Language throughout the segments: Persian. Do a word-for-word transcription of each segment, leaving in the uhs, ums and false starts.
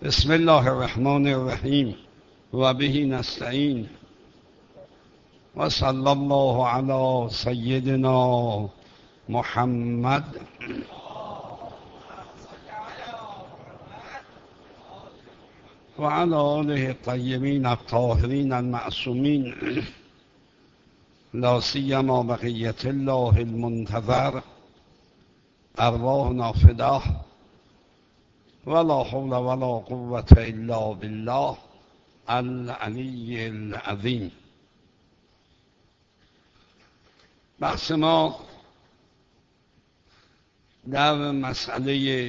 بسم الله الرحمن الرحیم و به نستعین و صلی الله علی سیدنا محمد و علی آله الطیبین الطاهرین المعصومین لا سیما بقیة الله المنتظر ارواحنا فداه ولا حول ولا قوة الا بالله العلی العظیم. بحث ما در مسئله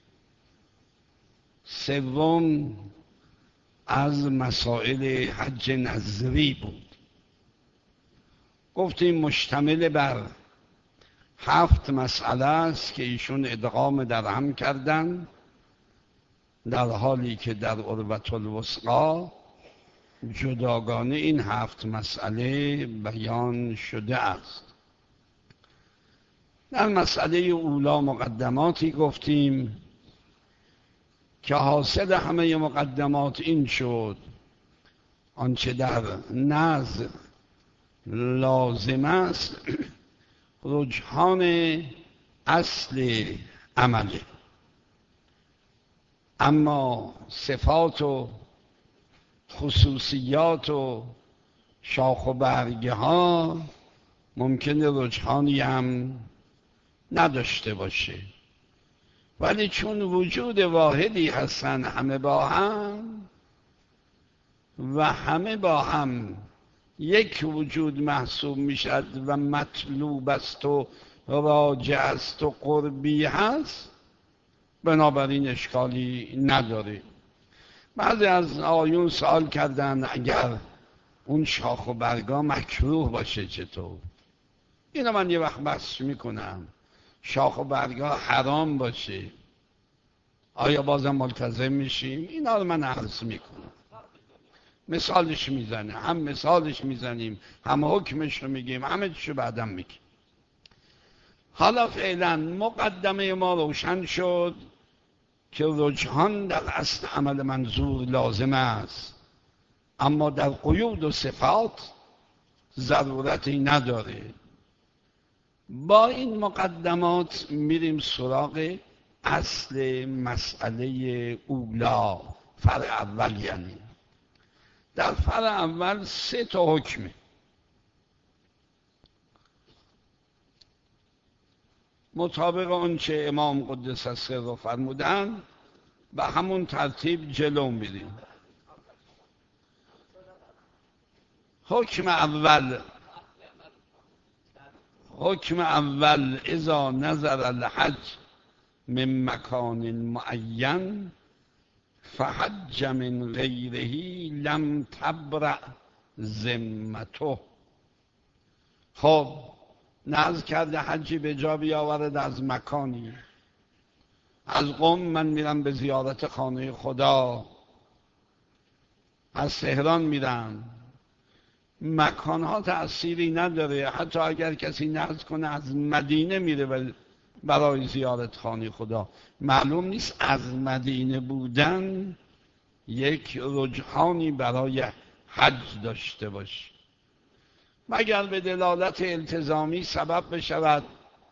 سوم از مسائل حج نظری بود. گفتیم مشتمل بر هفت مسئله است که ایشون ادغام در هم کردن، در حالی که در عروة الوثقی جداگانه این هفت مسئله بیان شده است. در مسئله اولا مقدماتی گفتیم که حاصل همه مقدمات این شد آنچه در نظر لازم است رجحان اصل عمله، اما صفات و خصوصیات و شاخ و برگه ها ممکنه رجحانی هم نداشته باشه، ولی چون وجود واحدی هستن همه با هم و همه با هم یک وجود محسوب میشد و مطلوب است و راجع است و قربی هست، بنابراین اشکالی نداره. بعضی از آیون سوال کردن اگر اون شاخ و برگا مکروه باشه چطور؟ اینو من یه وقت بحث میکنم. شاخ و برگا حرام باشه آیا بازم ملتزم میشیم؟ اینا رو من عرض میکنم. مثالش میزنه، هم مثالش میزنیم هم حکمش رو میگیم، همه چیشو بعدم میگیم. حالا فعلا مقدمه ما روشن شد که رجحان در اصل عمل منظور لازم است، اما در قیود و صفات ضرورتی نداره. با این مقدمات میریم سراغ اصل مسئله اولا، فرع اول. یعنی در فرع اول سه تا حکمه. مطابق آنچه امام قدس سره فرمودن به همون ترتیب جلو میریم. حکم اول حکم اول اذا نظر الحج من مکان معین فحج من غیره لم تبرأ ذمته. خب نظر کرده حجی به جا بیاورد از مکانی، از قم من میرم به زیارت خانه خدا، از تهران میرم، مکانها تأثیری نداره. حتی اگر کسی نظر کنه از مدینه میره برای زیارت خانه خدا، معلوم نیست از مدینه بودن یک رجحانی برای حج داشته باشه، مگر به دلالت التزامی سبب بشود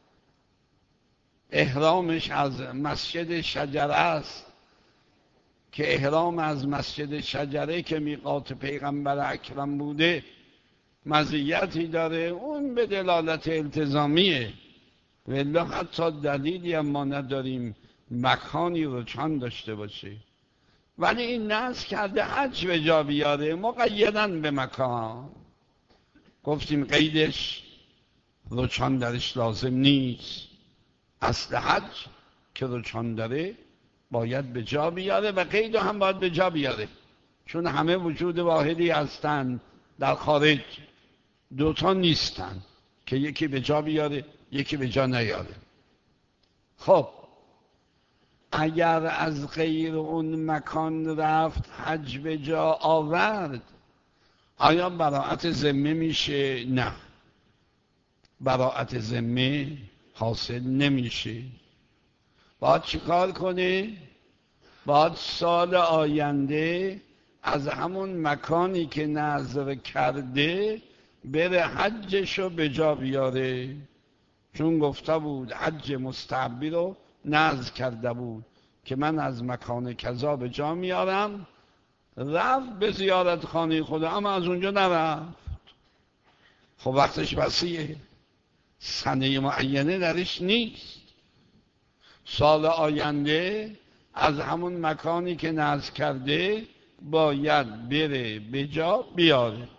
احرامش از مسجد شجره است که احرام از مسجد شجره که میقات پیغمبر اکرم بوده مزیتی داره، اون به دلالت التزامیه، ولی حتی دلیلی هم ما نداریم مکانی رجحان داشته باشه. ولی این نص کرده حج به جا بیاره مقیداً به مکان. گفتیم قیدش رجحان درش لازم نیست. اصل حج که رجحان داره باید به جا بیاره و قید هم باید به جا بیاره، چون همه وجود واحدی هستن در خارج، دوتا نیستن که یکی به جا بیاره یکی به جا نیاره. خب اگر از غیر اون مکان رفت حج به جا آورد، آیا براءت ذمه میشه؟ نه، براءت ذمه حاصل نمیشه. باید چیکار کنه؟ باید سال آینده از همون مکانی که نذر کرده بره حجشو به جا بیاره، چون گفته بود حج مستحبی رو نذر کرده بود که من از مکان کذا به جا میارم. رفت به زیارت خانه خدا اما از اونجا نرفت. خب وقتش وسیعه، سنه معینه درش نیست. سال آینده از همون مکانی که نذر کرده باید بره به جا بیاره.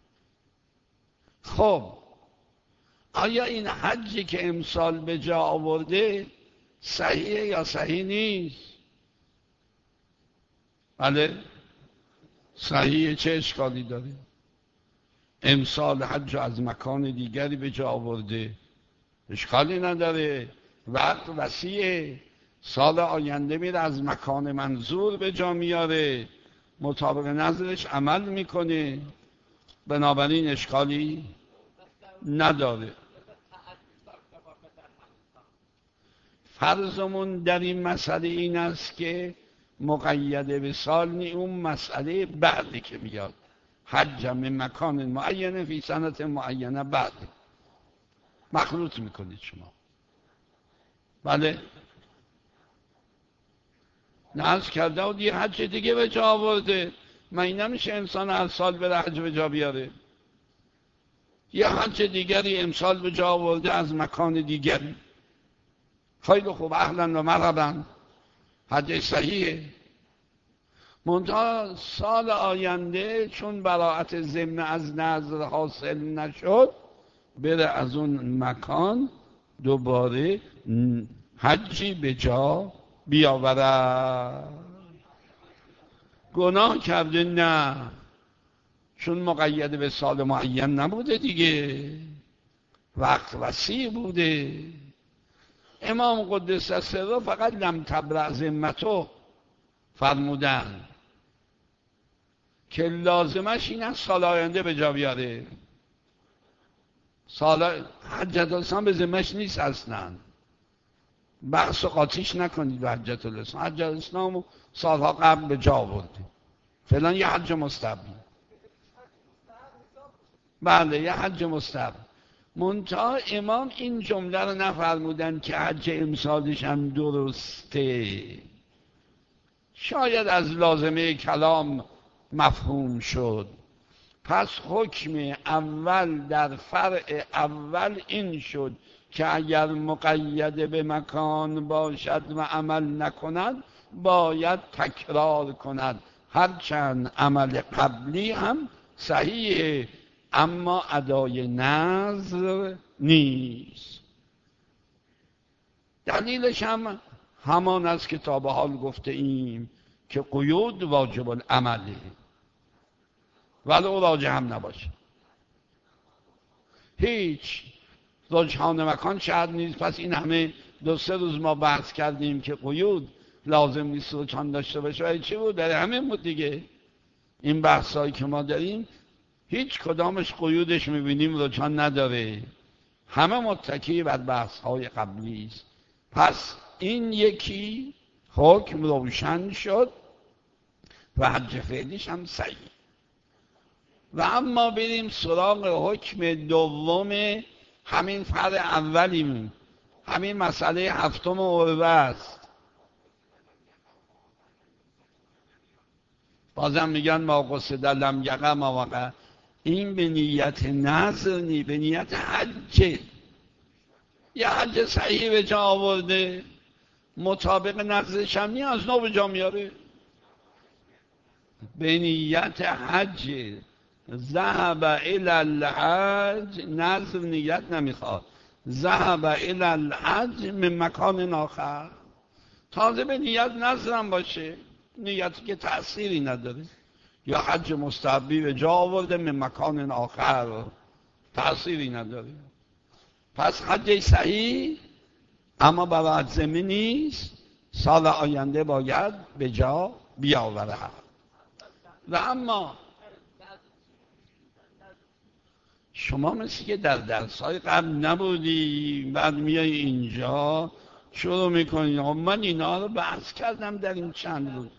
خب آیا این حجی که امسال به جا آورده صحیحه یا صحیح نیست؟ بله صحیحه. چه اشکالی داره؟ امسال حج از مکان دیگری به جا آورده، اشکالی نداره، وقت وسیعه. سال آینده میره از مکان منظور به جا میاره، مطابق نظرش عمل میکنه، بنابراین اشکالی نداره. فرضمون در این مسئله این است که مقیده به سال نی، اون مسئله بعدی که میاد حج من مکان معینه فی سنت معینه بعد مخلوط میکنید شما. بله نذر کرده و یه حج دیگه به جا آورده. من این نمیشه انسان هر سال بره حج به جا بیاره. یه حج دیگری امسال به جا آورده از مکان دیگری، خیلی خوب، اهلا و مرحبا، حج صحیحه. منتها سال آینده چون براءت ضمن از نذر حاصل نشد بره از اون مکان دوباره حجی به جا بیاوره. گناه کرده؟ نه، چون مقید به سال معین نبوده دیگه، وقت وسیع بوده. امام قدس سره فقط لم تبرأ ذمته فرمودن که لازمش این است سال آینده به جا بیاره. سال حجت الاسلام به ذمش نیست اصلا، بحث و قاطیش نکنید به حجت الاسلام. حجت الاسلام سالها قبل به جا آورده، فعلا یه حج مستحبی. بله یه حج مستحب. منتها امام این جمله رو نفرمودن که حج امسالش هم درسته، شاید از لازمه کلام مفهوم شد. پس حکم اول در فرع اول این شد که اگر مقید به مکان باشد و عمل نکند باید تکرار کند، هرچند عمل قبلی هم صحیحه اما ادای نذر نیست. دلیلش هم همان است که تا به حال گفته ایم که قیود واجب العمله ولو راجع هم نباشه. هیچ رجحان مکان شرط نیست. پس این همه دو سه روز ما بحث کردیم که قیود لازم نیست رجحان داشته باشه، ولی چی بود؟ در همه بود دیگه. این بحثایی که ما داریم هیچ کدامش قیودش میبینیم رجحان نداره، همه متکی بر بحث های قبلی است. پس این یکی حکم روشن شد و حج فعلیش هم صحیح. و اما بریم سراغ حکم دوم، همین فرع اولیم، همین مسئله هفتم عربه است. بازم میگن ما قصد لم یقع ما وقع. این به نیت نذر نی، به نیت حج. یه حج صحیح به جا آورده، مطابق نذرش هم نی، از نو به جا میاره. به نیت حج ذهب الی الحج، نذر نیت نمیخواد، ذهب الی الحج من مکان آخر. تازه به نیت نذرم باشه، نیتی که تأثیری نداره. یا حج مستحبی به جا آورده من مکان آخر، تأثیری نداره. پس حج صحیح اما براءت ذمه نیست، سال آینده باید به جا بیاوره. و اما شما مثل که در درس‌های قبل نبودی، بعد میای اینجا شروع میکنید. من اینا رو بحث کردم در این چند روز،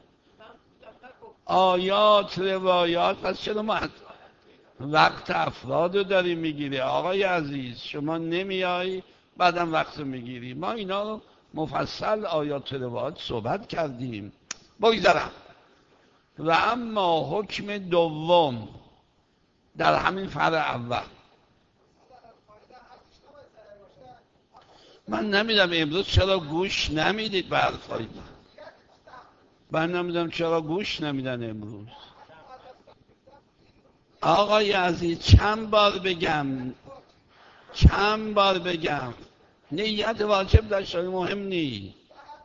آیات روایات. پس چرا ما وقت افراد رو داری میگیری؟ آقای عزیز شما نمیایی بعدم وقت رو میگیری. ما اینا رو مفصل آیات روایات صحبت کردیم. بگذارم. و اما حکم دوم در همین فرع اول، من نمیدم امروز چرا گوش نمیدید به حرفای من. من نمیدم چرا گوش نمیدن امروز. آقای عزیز چند بار بگم چند بار بگم نیت واجب داشته مهم نیست.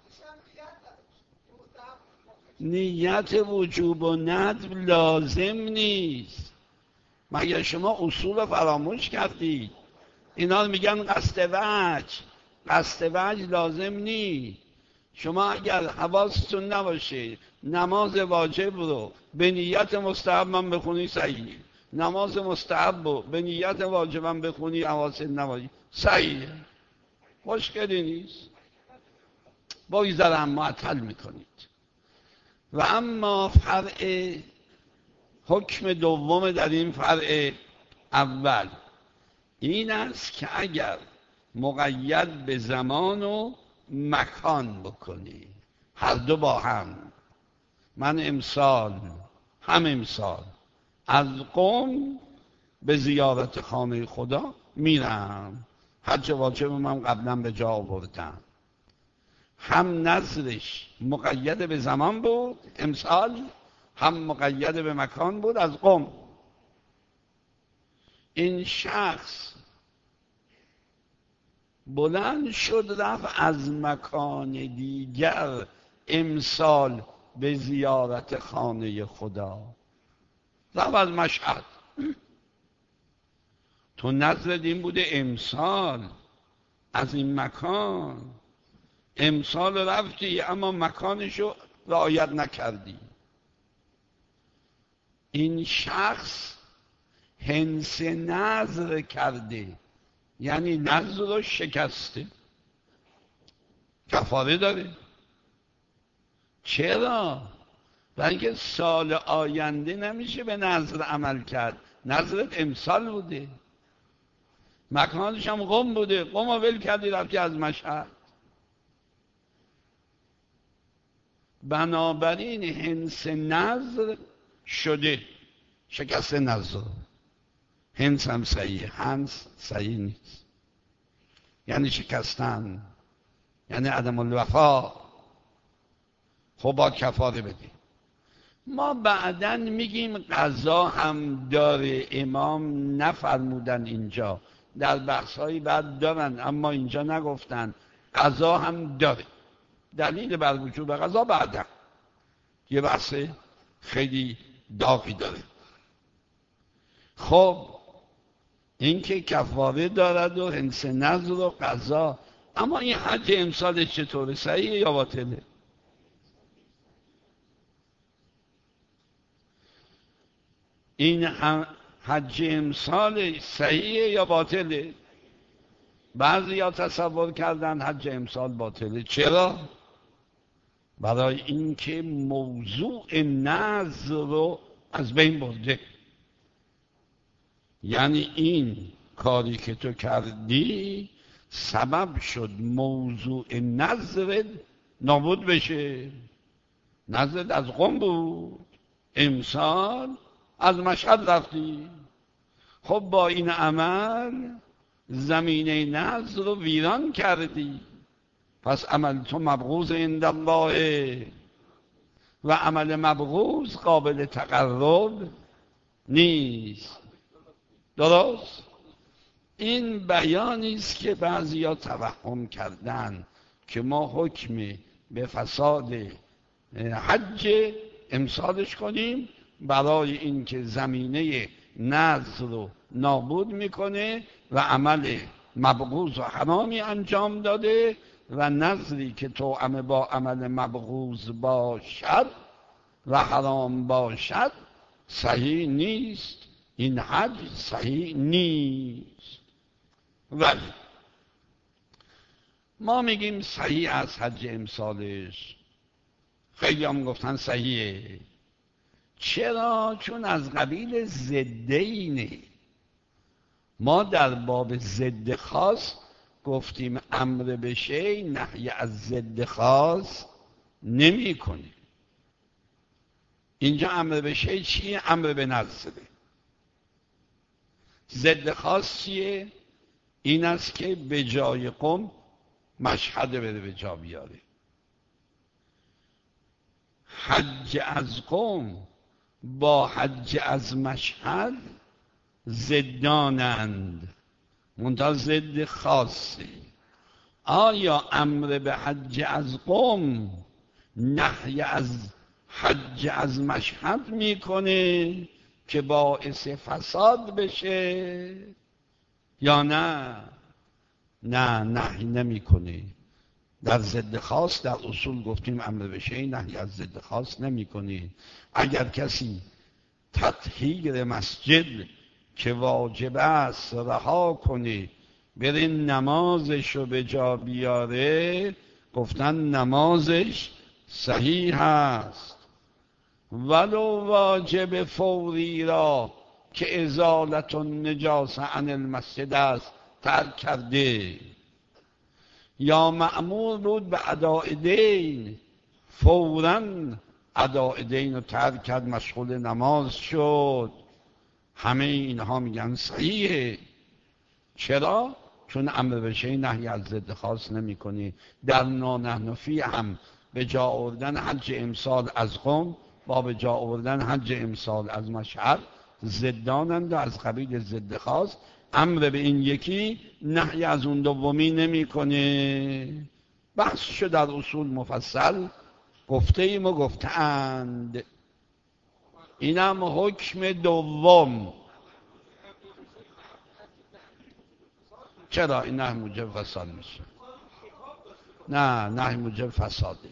نیت وجوب و ندب لازم نیست. مگر شما اصول فراموش کردید؟ اینا رو میگن قصد وجه. قصد وجه لازم نیست. شما اگر حواستون نباشه نماز واجب رو به نیت مستحب من بخونی صحیح، نماز مستحب رو به نیت واجب من بخونی حواست نباشه صحیح، مشکلی نیست. بگذارم معطل میکنید. و اما فرع حکم دوم در این فرع اول این است که اگر مقید به زمان و مکان بکنی، هر دو با هم، من امسال هم امسال از قم به زیارت خانه خدا میرم، حج واجب من قبلا به جا آوردم، هم نظرش مقید به زمان بود امسال، هم مقید به مکان بود از قم. این شخص بلند شد رفت از مکان دیگر امسال به زیارت خانه خدا، رفت از مشهد. تو نظرت این بوده امسال از این مکان، امسال رفتی اما مکانشو رعایت نکردی. این شخص هنس نظر کرده، یعنی نظر رو شکسته، کفاره داره. چرا؟ برای اینکه سال آینده نمیشه به نظر عمل کرد. نظرت امسال بوده، مکانش هم قم بوده، قم رو ول کردی رفتی از مشهد. بنابراین هنس نظر شده، شکست نظر. هنس هم صحیح، هنس صحیح نیست، یعنی شکستن، یعنی عدم الوفا. خب با کفاره بدیم. ما بعداً میگیم قضا هم داره، امام نفرمودن اینجا، در بحث‌های بعد دارن اما اینجا نگفتن. قضا هم داره، دلیل بر وجوب قضا بعداً یه بحث خیلی داغی داره. خب این که کفاره دارد و هنس نظر و قضا. اما این حج امسالش چطوره؟ صحیحه یا باطله؟ این حج امسال صحیحه یا باطله؟ بعضی ها تصور کردن حج امسال باطله. چرا؟ برای اینکه موضوع نظر رو از بین برده. یعنی این کاری که تو کردی سبب شد موضوع نظرت نابود بشه. نظرت از قم بود، امسال از مشهد رفتی. خب با این عمل زمینه نظر رو ویران کردی. پس عمل تو مبغوض عند الله و عمل مبغوض قابل تقرب نیست. درست؟ این بیانی است که بعضیا توهم کردن که ما حکم به فساد حج امسالش کنیم برای اینکه زمینه نظر رو نابود میکنه و عمل مبغوض و حرامی انجام داده و نظری که توأم با عمل مبغوض باشد و حرام باشد صحیح نیست. این حج صحیح نیست. ولی ما میگیم صحیح از حج امسالش، خیلی هم گفتن صحیحه. چرا؟ چون از قبیل ضدینه. ما در باب ضد خاص گفتیم امر به شیء نهی از ضد خاص نمی کنیم. اینجا امر به شیء چیه؟ امر به نظره. ضد خاص چیه؟ این است که به جای قم مشهد بره به جا بیاره. حج از قم با حج از مشهد ضدانند، منتها ضد خاصی. آیا امر به حج از قم نهی از حج از مشهد میکنه که باعث فساد بشه یا نه؟ نه، نهی نمیکنه. در ضد خاص در اصول گفتیم امر به شیء نهی از ضد خاص نمیکنه. اگر کسی تطهیر مسجد که واجب است رها کنه بره نمازش رو به جا بیاره، گفتن نمازش صحیح است. ولو واجب فوری را که ازالت النجاسه عن المسجد است ترک کرده، یا مأمور بود به اداء دین، فوراً اداء دین رو ترک کرد، مشغول نماز شد، همه اینها میگن صحیحه. چرا؟ چون امر به شیء نهی از ضد خاص نمی کنی. در نانحنفی هم به جا آوردن حج امسال از قم با به جا آوردن حج امسال از مشهد ضدانند و از قبیل ضد خاص. امر به این یکی نهی از اون دومی نمی کنه. بحث شد در اصول مفصل، گفته ایم و گفتند. اینم حکم دوم. چرا این نهی موجب فساد میشه؟ نه، نهی موجب فساده.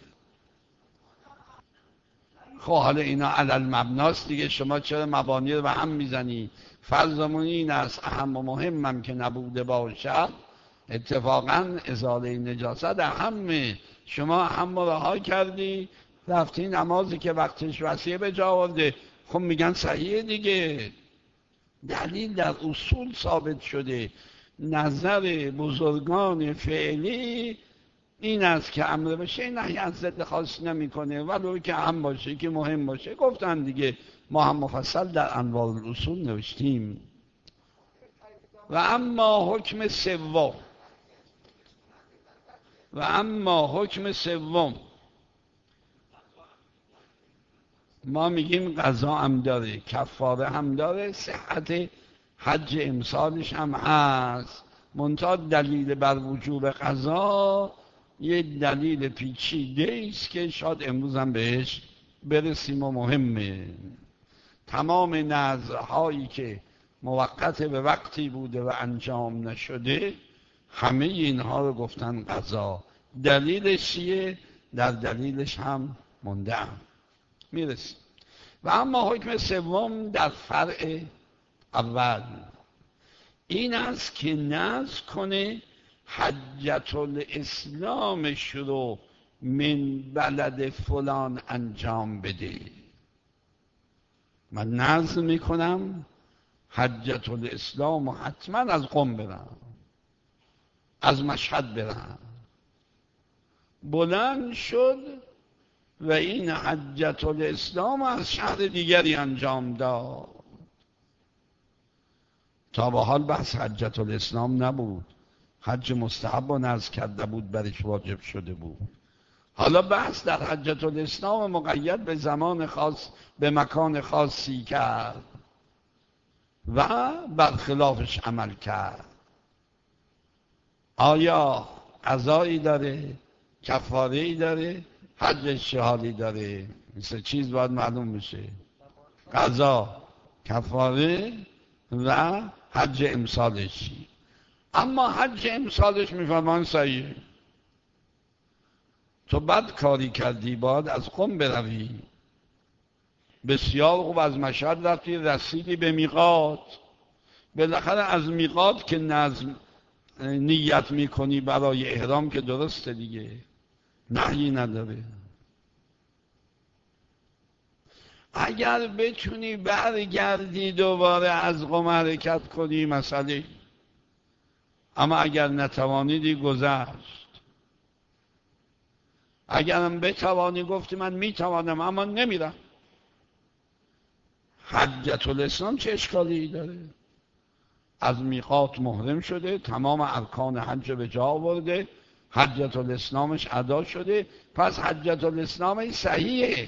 خب حالا اینا علل مبناست دیگه، شما چرا مبانی رو به هم میزنی؟ فرضمون این است اهم و مهمم که نبوده باشد، اتفاقا ازاله نجاست اهمه. شما هم رها کردی رفتی نمازی که وقتش وسیع به جا آورده، خب میگن صحیح دیگه. دلیل در اصول ثابت شده. نظر بزرگان فعلی این است که امر به شیء نهی از ضد خاص نمیکنه، ولو که هم باشه که مهم باشه. گفتن دیگه، ما هم مفصل در انواع الاصول نوشتیم. و اما حکم سوم و اما حکم سوم ما میگیم قضا هم داره، کفاره هم داره، صحت حج امسالش هم هست. منتها دلیل بر وجوب قضا یه دلیل پیچیده است که شاید امروز هم بهش برسیم و مهمه. تمام نذرهایی که موقت به وقتی بوده و انجام نشده، همه اینها رو گفتن قضا. دلیلش چیه؟ در دلیلش هم مونده ام، میرسیم. و اما حکم سوم در فرع اول این است که نذر کنه حجت الاسلامش رو من بلد فلان انجام بده. من نذر میکنم حجت الاسلام و حتما از قم برم، از مشهد برم. بلند شد و این حجت الاسلام از شهر دیگری انجام داد. تا به حال بحث حجت الاسلام نبود، حج مستحب و نذر کرده بود، برش واجب شده بود. حالا بحث در حجت الاسلام مقید به زمان خاص، به مکان خاصی کرد و برخلافش عمل کرد. آیا قضایی داره؟ کفاره‌ای داره؟ حجش چه حالی داره؟ مثل چیز باید معلوم بشه. قضا، کفاره و حج امسالش. اما حج امسالش میفرمان صحیح. تو بد کاری کردی، باید از قم بروی. بسیار خوب، از مشهد رفتی رسیدی به میقات. بالاخره از میقات که نظم نیت میکنی برای احرام که درسته دیگه، نهی نداره. اگر بتونی برگردی دوباره از قم حرکت کنی مسئله، اما اگر نتوانیدی گذشت. اگرم بتوانی گفتی من میتوانم اما نمیرم، حجة الاسلام چه اشکالی داره؟ از میقات محرم شده، تمام ارکان حج به جا آورده، حجة الاسلامش ادا شده، پس حجة الاسلامش صحیحه.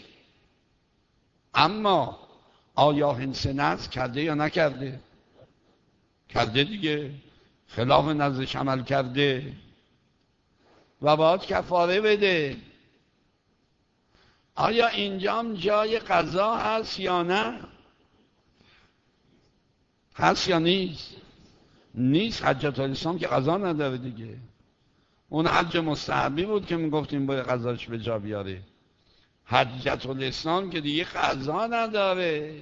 اما آیا حنث نذر کرده یا نکرده؟ کرده دیگه، خلاف نذرش عمل کرده و باید کفاره بده. آیا اینجام جای قضا هست یا نه؟ هست یا نیست؟ نیست. حجة الاسلام که قضا نداره دیگه، اون حج مستحبی بود که میگفتیم باید قضاش به جا بیاره. حجة الاسلام که دیگه قضا نداره.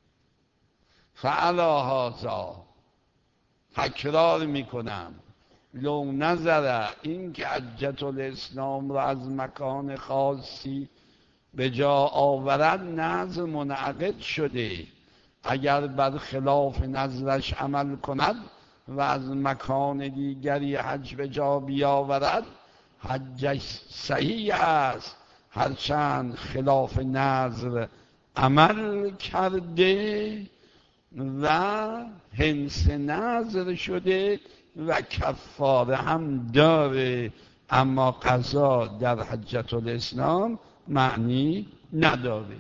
فعلا هذا، تکرار میکنم، لو نظر این که حجة الاسلام را از مکان خاصی به جا آورد نذر منعقد شده، اگر بر خلاف نذرش عمل کند و از مکان دیگری حج به جا بیاورد حجش صحیح است، هرچند خلاف نذر عمل کرده و حنث نذر شده و کفاره هم داره، اما قضا در حجة الاسلام معنی نداره.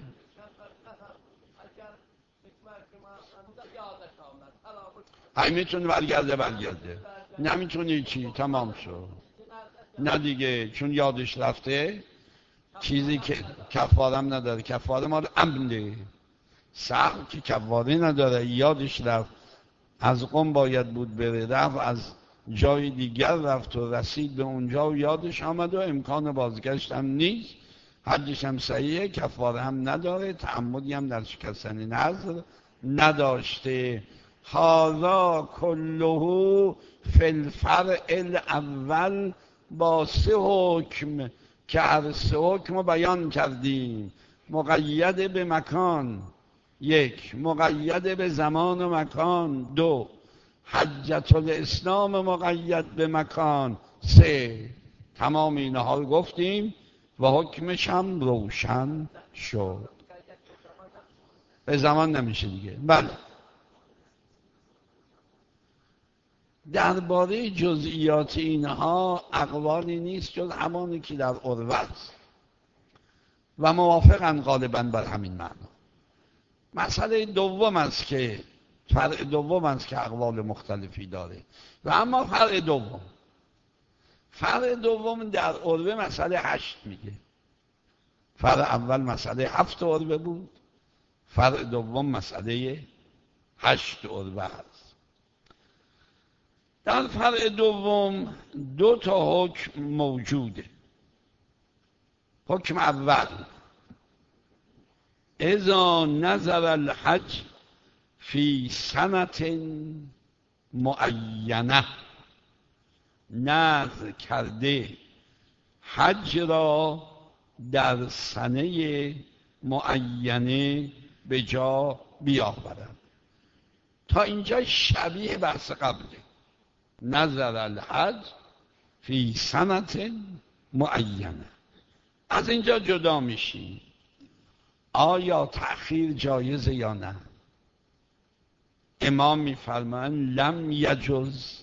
ای میتونه برگرده برگرده، نمیتونی چی؟ تمام شد. نه دیگه، چون یادش رفته چیزی که کفارم نداره، کفاره مال عمده، سهو که کفاره نداره، یادش رفت از قم باید بود بره، رفت از جای دیگر رفت و رسید به اونجا و یادش آمد و امکان بازگشت هم نیست، حجش هم صحیحه، کفاره هم نداره، تعمدی هم در شکستن نذر نداشته. هذا کله فی الفرع الاول، با سه حکم که هر سه حکم رو بیان کردیم. مقید به مکان یک، مقید به زمان و مکان دو، حجة الاسلام مقید به مکان سه. تمام اینها رو گفتیم و حکمش هم روشن شد. به زمان نمیشه دیگه. بله، درباره جزئیات اینها اقوالی نیست جز همانی که در عروه است و موافقن غالبا بر همین معنا. مسئله دوم است که فرع دوم است که اقوال مختلفی داره. و اما فرع دوم فرع دوم در عروه مسئله هشت میگه. فرع اول مسئله هفت عروه بود، فرع دوم مسئله هشت عروه است. در فرع دوم دو تا حکم موجوده. حکم اول، اذا نظر الحج فی سنت معینه، نظر کرده حج را در سنه معینه به جا بیاورد. تا اینجا شبیه بحث قبله، نظر الحج فی سنت معینه. از اینجا جدا میشیم، آیا تأخیر جایزه یا نه؟ امام میفرمایند لم یجوز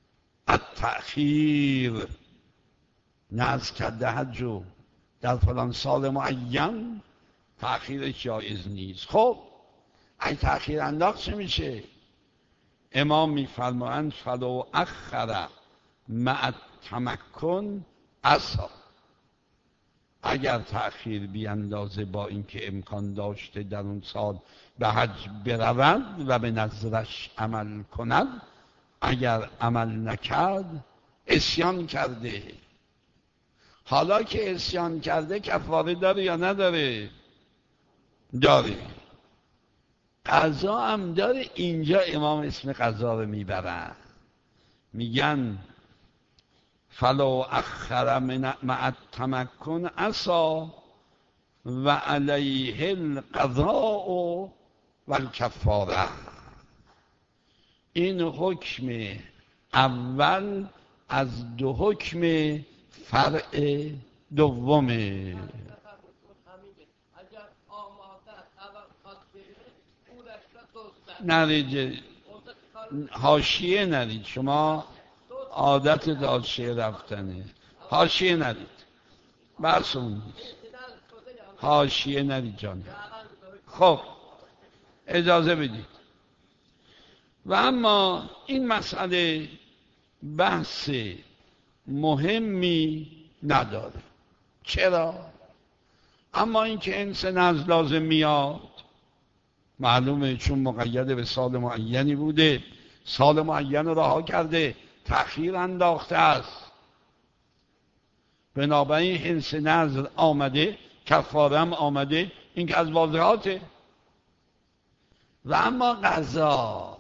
التأخیر، نذر کرده حجو در فلان سال معین، تأخیرش جایز نیست. خب اگه تأخیر انداخت چه میشه؟ امام میفرمایند فلو اخر مع التمکن عصا، اگر تأخیر بیاندازه با اینکه امکان داشته در اون سال به حج برود و به نظرش عمل کند، اگر عمل نکرد عصیان کرده. حالا که عصیان کرده کفاره داره یا نداره؟ داره. قضا هم داره. اینجا امام اسم قضا رو میبرن، میگن فلو اخر من مع التمکن عصا و علیه القضاء و الکفاره. این حکم اول از دو حکم فرع دومه. نرید حاشیه نرید، شما عادت حاشیه رفتنه، حاشیه نرید، بحث اون نیست، حاشیه نرید جان. خب اجازه بدید. و اما این مسئله بحث مهمی نداره. چرا؟ اما این که انس نزد لازم میاد معلومه، چون مقید به سال معینی بوده، سال معین رو رها کرده، تأخیر انداخته است، بنابراین حنس نظر آمده، کفاره هم آمده، این که از واضحاته. و اما قضا،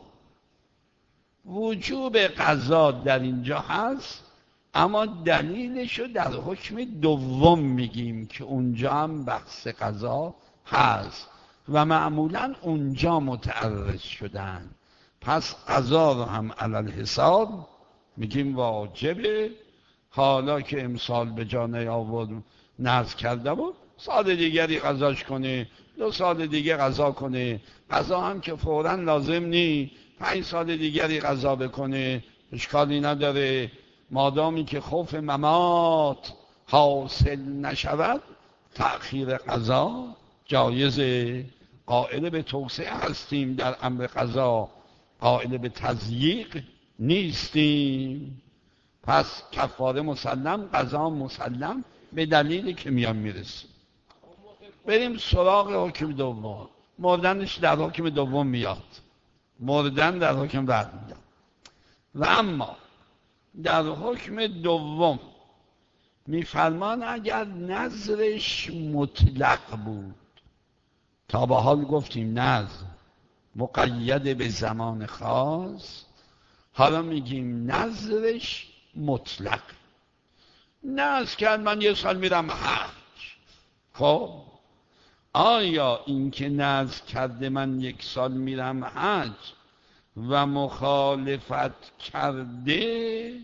وجوب قضا در اینجا هست، اما دلیلشو در حکم دوم میگیم که اونجا هم بحث قضا هست و معمولا اونجا متعرض شدن. پس قضا رو هم علل حساب میگیم واجبه. حالا که امسال به جا نیاورد نذر کرده بود، سال دیگری قضاش کنه، دو سال دیگه قضا کنه. قضا هم که فوراً لازم نی، پنج سال دیگری قضا بکنه، اشکالی نداره، مادامی که خوف ممات حاصل نشود تأخیر قضا جایزه. قائل به توسعه هستیم در امر قضا، قائل به تضییق نیستیم. پس کفاره مسلم، قضا مسلم، به دلیلی که میان میرسیم. بریم سراغ حکم دوم. مردنش در حکم دوم میاد، مردن در حکم بعد میاد. و اما در حکم دوم میفرمان اگر نظرش مطلق بود، تا به حال گفتیم نظر مقید به زمان خاص، حالا میگیم نظرش مطلق. نظر کرد من یه سال میرم حج، خب آیا این که نظر کرده من یک سال میرم حج و مخالفت کرده،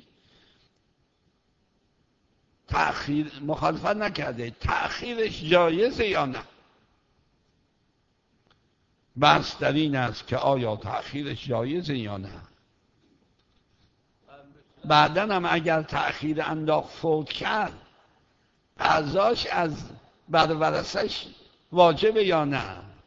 تأخیر مخالفت نکرده، تأخیرش جایزه یا نه؟ بحث در این است که آیا تأخیرش جایزه یا نه. بعدن هم اگر تأخیر انداخت فوت کرد، قضاش از بر ورثش واجبه یا نه؟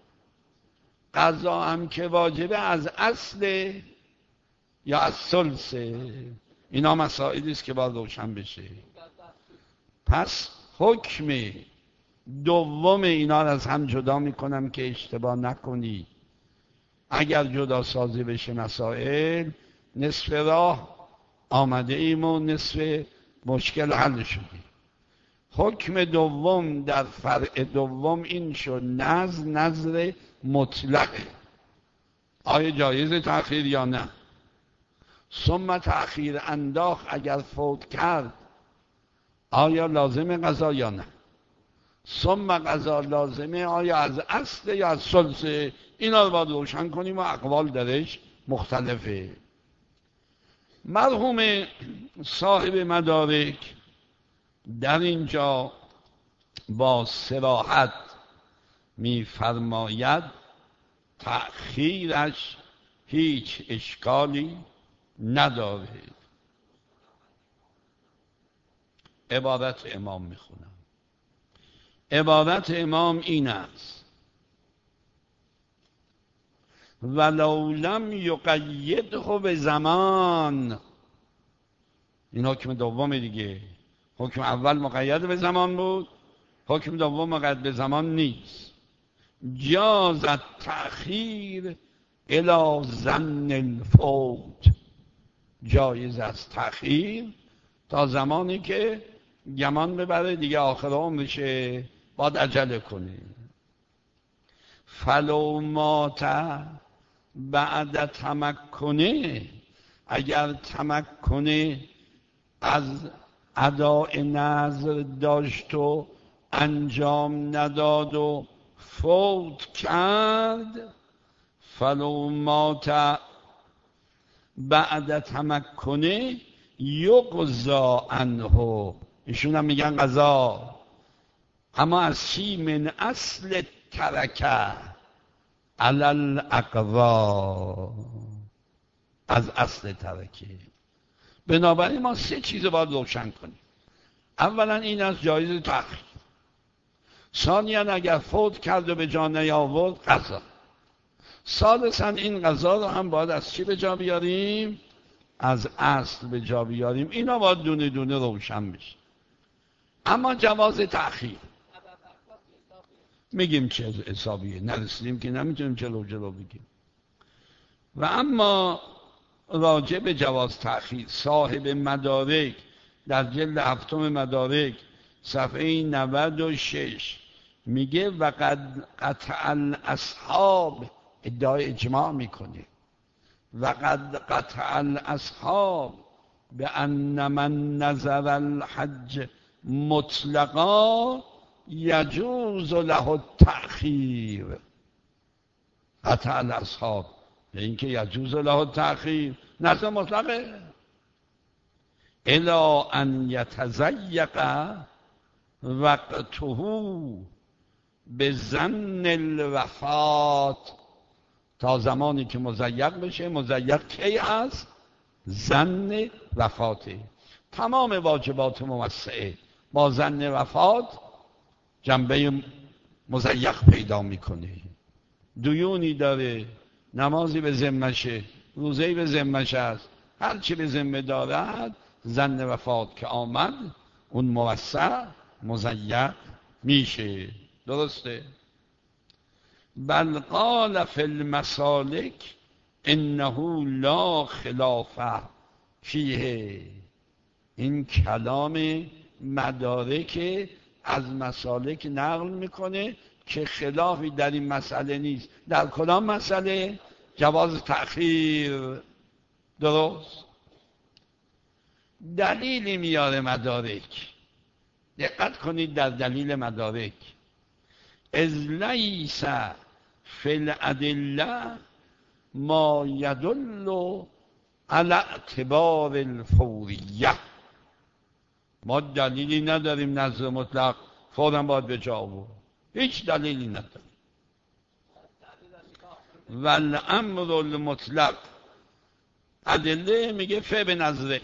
قضا هم که واجبه از اصل یا از ثلثه؟ اینا مسائلی است که باید روشن بشه. پس حکم دوم اینا رو از هم جدا میکنم که اشتباه نکنی. اگر جدا سازی بشه مسائل، نصف راه آمده ایم و نصف مشکل حل شدیم. حکم دوم در فرع دوم این شد نظر نظر مطلقه، آیا جایز تأخیر یا نه؟ ثم تأخیر انداخت اگر فوت کرد، آیا لازم قضا یا نه؟ ثم قضا لازمه، آیا از اصل یا از ثلثه؟ اینا رو باید روشن کنیم و اقوال درش مختلفه. مرحوم صاحب مدارک در اینجا با صراحت می‌فرماید تأخیرش هیچ اشکالی نداره. عبارت امام میخونم. عبارت امام این است: ولو لم یقیده به زمان. این حکم دوم دیگه. حکم اول مقید به زمان بود، حکم دوم مقید به زمان نیست. جاز التأخیر الی ظن الفوت، جایز است تأخیر تا زمانی که گمان ببره دیگه آخر عمرشه، باید عجله کنه. فلو مات بعد تمکنه، اگر تمکنه از ادای نظر داشت و انجام نداد و فوت کرد، فلو مات بعد تمکنه یقضا عنه. ایشون هم میگن قضا، اما از چی؟ من اصل ترکه علی الاقوا، از اصل ترکه. بنابراین ما سه چیز باید روشن کنیم. اولا این از جایز تأخیر، ثانیا اگر فوت کرد و به جا نیاورد قضا، ثالثا این قضا رو هم باید از چی به جا بیاریم؟ از اصل به جا بیاریم. اینا باید دونه دونه روشن بشه. اما جواز تأخیر میگیم چه حسابیه، نرسیدیم که نمیتونیم جلو جلو بگیم. و اما راجع به جواز تأخیر صاحب مدارک در جلد هفتم مدارک صفحه نود و شش میگه وقد قطع الاصحاب، ادعای اجماع میکنه، وقد قطع الاصحاب به ان من نظر الحج مطلقا یجوز له التأخیر. قطع الاصحاب به اینکه یجوز له التأخیر، نظر مطلقه، الا ان یتضیق وقته به ظن الوفات، تا زمانی که مضیق بشه. مضیق کی هست؟ ظن وفاته. تمام واجبات موسعه با ظن وفات جنبه مضیق پیدا میکنه. دیونی داره، نمازی به ذمشه، روزه‌ای به ذمش است، هر چی به ذمه دارد ظن وفات که آمد اون موسع مضیق میشه. درسته؟ بل قال فی المسالک انه لا خلاف فیه. این کلام مدارک از مسالک نقل میکنه که خلافی در این مسئله نیست. در کدام مسئله؟ جواز تأخیر. درست؟ دلیلی میاره مدارک، دقت کنید در دلیل مدارک. اذ لیس فی الادله ما یدل علی اعتبار الفوریه. ما دلیلی نداریم نظر مطلق فوراً باید به جا آورد، هیچ دلیلی نداریم. والامر المطلق، ادله میگه فی بنظرک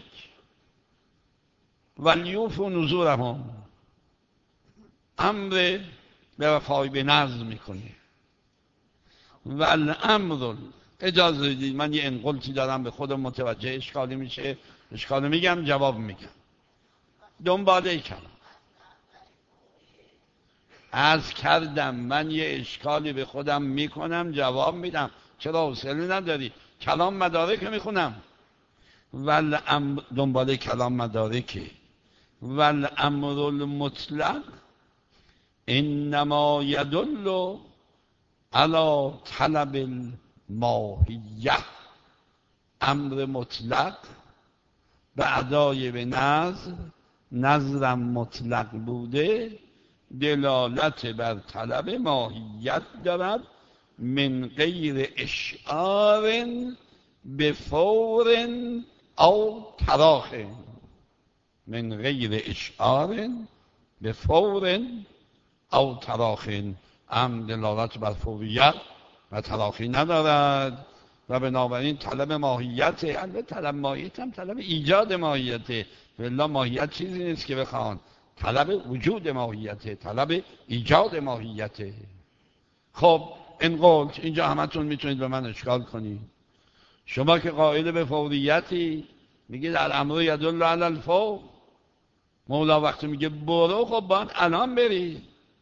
ولیوفوا نذورهم، امر به وفای به نظر میکنه. والامر، اجازه بدید من یه انقلتی دارم به خودم متوجه اشکالی میشه، اشکالی میگم جواب میگم. دنباله کلام عرض کردم من یه اشکالی به خودم میکنم جواب میدم، چرا حوصله نداری؟ کلام مدارک میخونم. والامر، دنباله کلام مدارکه. والامر المطلق انما یدل علی طلب الماهیه. امر مطلق به ادای به نظر، نظرم مطلق بوده، دلالت بر طلب ماهیت دارد، من غیر اشعار به فور او تراخ. من غیر اشعار به فور او تراخ. ام دلالت بر فوریت و تراخی ندارد و بنابراین طلب ماهیت، البته طلب ماهیت هم طلب ایجاد ماهیته، والله ماهیت چیزی نیست که بخوان، طلب وجود ماهیته، طلب ایجاد ماهیته. خب این قول اینجا همتون میتونید به من اشکال کنید. شما که قائل به فوریتی میگید الامر یدل علی الفور، مولا وقتی میگه برو خب باید الان بری،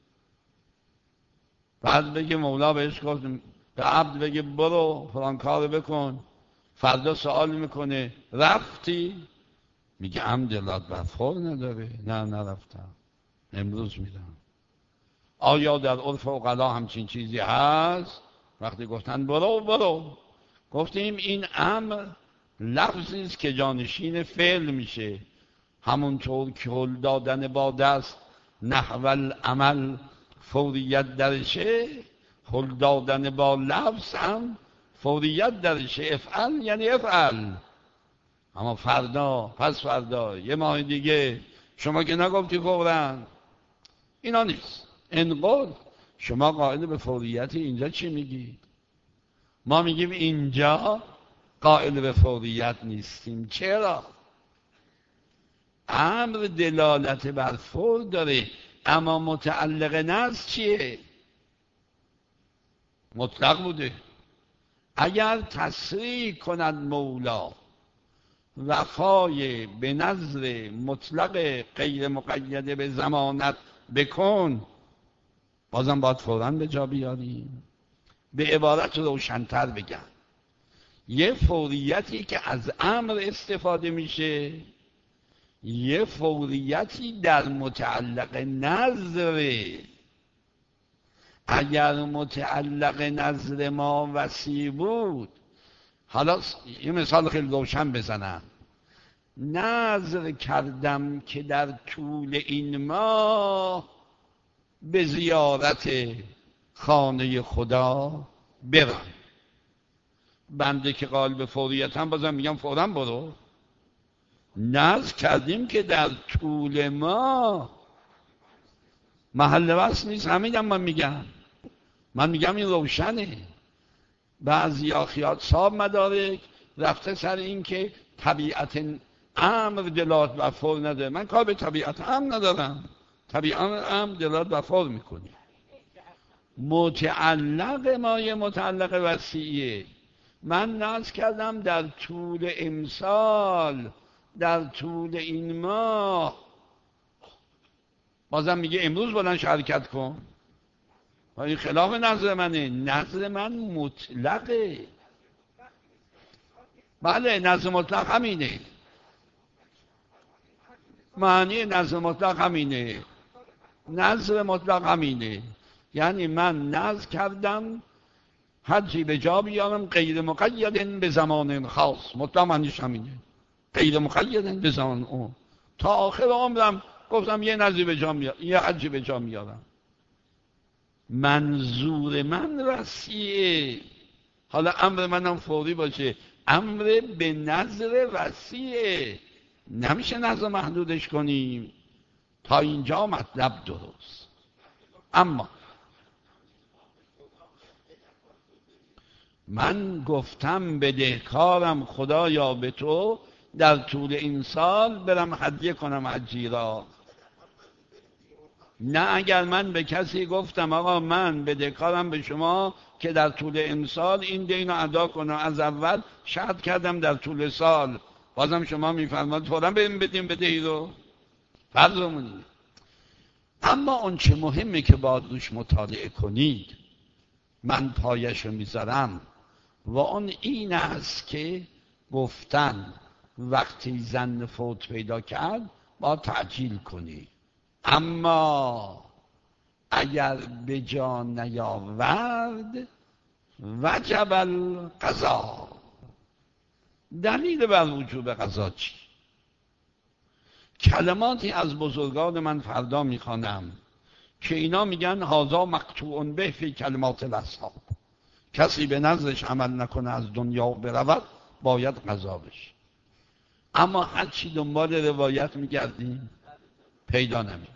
بعد بگه مولا بهش گفت به عبد بگه برو فلان کارو بکن، فردا سوال میکنه رفتی؟ میگه عمد دلات بر فور نداره، نه نرفتم امروز میرم. آیا در عرف عقلا همچین چیزی هست؟ وقتی گفتن برو برو، گفتیم این امر لفظی است که جانشین فعل میشه، همونطور که هل دادن با دست نحو العمل فوریت درشه، هل دادن با لفظ هم فوریت درشه. افعل یعنی افعل، اما فردا، پس فردا، یه ماه دیگه، شما که نگفتی فوراً، اینا نیست. انقل شما قائل به فوریتی، اینجا چی میگی؟ ما میگیم اینجا قائل به فوریت نیستیم. چرا؟ امر دلالت بر فور داره، اما متعلق نص چیه؟ مطلق بوده. اگر تصریح کند مولا وفای به نظر مطلق غیر مقید به ضمانت بکن، بازم باید فوراً به جا بیاریم. به عبارت روشن‌تر بگم، یه فوریتی که از امر استفاده میشه، یه فوریتی در متعلق نظره. اگر متعلق نظر ما وسیع بود، حالا یه مثال خیلی روشن بزنم، نظر کردم که در طول این ماه به زیارت خانه خدا برم. بنده که قائل به فوریت هم بازم میگم فوراً برو. نظر کردیم که در طول ماه، محل وصل نیست، همینم من میگم من میگم این روشنه. بعضی آخیات صاحب مدارک رفته سر این که طبیعت امر دلالت بر فور نداره. من کار به طبیعت امر ندارم، طبیعت امر دلالت بر فور میکنی. متعلق ما یه متعلق وسیعه. من نظر کردم در طول امسال، در طول این ماه، بازم میگه امروز بلند شرکت کن. و این خلاف نظر منه. نظر من مطلقه. بله نظر مطلق همینه، معنی نظر مطلق همینه. نظر مطلق همینه، یعنی من نظر کردم حجی به جا بیارم غیر مقید به زمان خاص. مطلق معنیش همینه، غیر مقید به زمان اون. تا آخر عمرم گفتم یه نظری به جا میارم، یه حجی به جا میارم. منظور من وسیعه. حالا امر منم فوری باشه، امر به نظر وسیعه، نمیشه نظر محدودش کنیم. تا اینجا مطلب درست. اما من گفتم بدهکارم خدایا به تو در طول این سال برم هدیه کنم حجی را. نه اگر من به کسی گفتم آقا من بدهکارم به شما که در طول امسال این دین رو ادا کنم، از اول شرط کردم در طول سال، بازم شما میفرماد فوراً بریم بدیم بدهی رو، فرضمونی. اما اون چه مهمه که باید روش مطالعه کنید، من پایش رو میذارم، و اون این است که گفتن وقتی زن فوت پیدا کرد باید تعجیل کنی، اما اگر به جا نیاورد وجب القضا. دلیل بر وجوب قضا چی؟ کلماتی از بزرگان من فردا میخوانم که اینا میگن هذا مقطوع به فی کلمات الاصحاب. کسی به نظرش عمل نکنه از دنیا برود باید قضا بشه. اما هر چی دنبال روایت میگردیم پیدا نمیکنیم.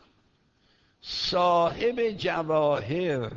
صاحب جواهر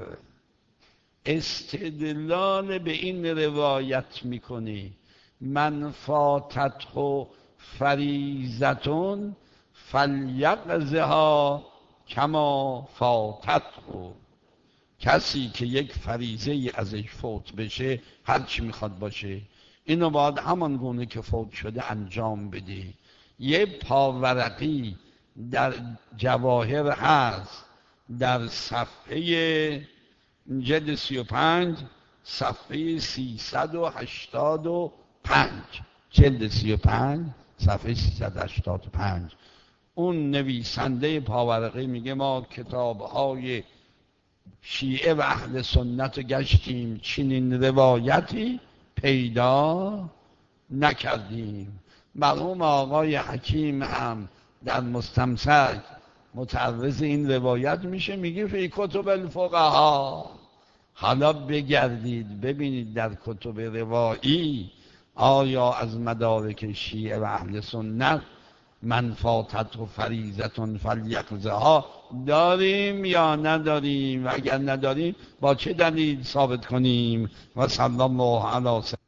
استدلال به این روایت میکنه من فاتته فریضتون فلیقضها کما فاتته. کسی که یک فریضه ای ازش فوت بشه، هر چی میخواد باشه، اینو باید همان گونه که فوت شده انجام بده. یه پاورقی در جواهر هست، در صفحه جلد سی و پنج، صفحه سیصد و هشتاد و پنج، جلد سی و پنج صفحه سیصد و هشتاد و پنج. اون نویسنده پاورقی میگه ما کتابهای شیعه و اهل سنت گشتیم، چنین روایتی پیدا نکردیم. مرحوم آقای حکیم هم در مستمسک متعرض این روایت میشه، میگه فی کتب الفقها. حالا بگردید ببینید در کتب روایی آیا از مدارک شیعه و اهل سنت من فاتت و فریضتون فلیقضها داریم یا نداریم، و اگر نداریم با چه دلیل ثابت کنیم؟ و صلی الله علی